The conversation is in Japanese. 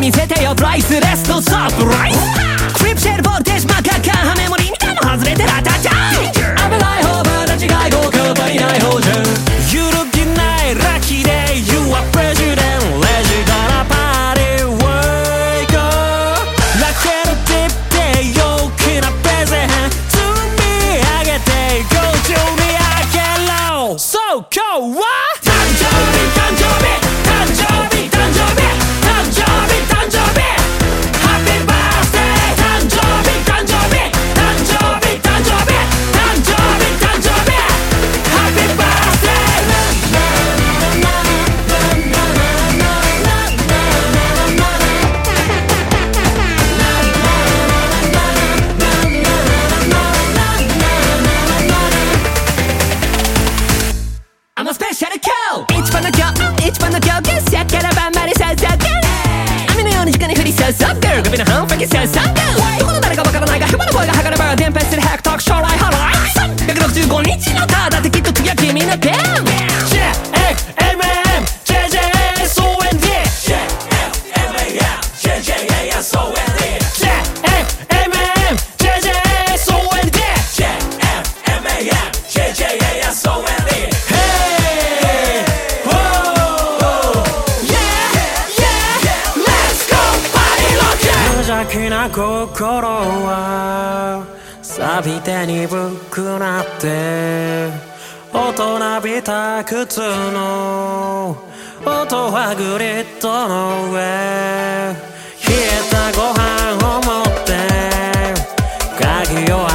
見せてよプライスレスのサプライズクリプシェルボルテージマカカンメモリーみたいの外れてラタチャ危ない方まだ違い合格足りない方じゃ揺るぎないラッキーデイ You are president レジからパーティー Wake up ラケルディップで陽気なプレゼン積み上げてご準備あげろ So 今日は誕生日誕生日誕生日誕生日誕生日誕生日 Happy birthday 誕生日誕生日誕生日誕生日誕生日誕生日 Happy birthday I'm a special girl 一番の今日一番の今日朝から晩まで注ぐ雨のように時間に降り注ぐ首の半分に注ぐどこの誰かわからないが雲の声が測れば伝播するヘクトーク将来ハライ165日のただってきっと次は君のペン JFMM JJSOND JFMM JJSOND JFMM JJSOND JFMM JJSOND無邪気な心は錆びて鈍くなって大人びた靴の音はグリッドの上冷えたご飯を持って鍵を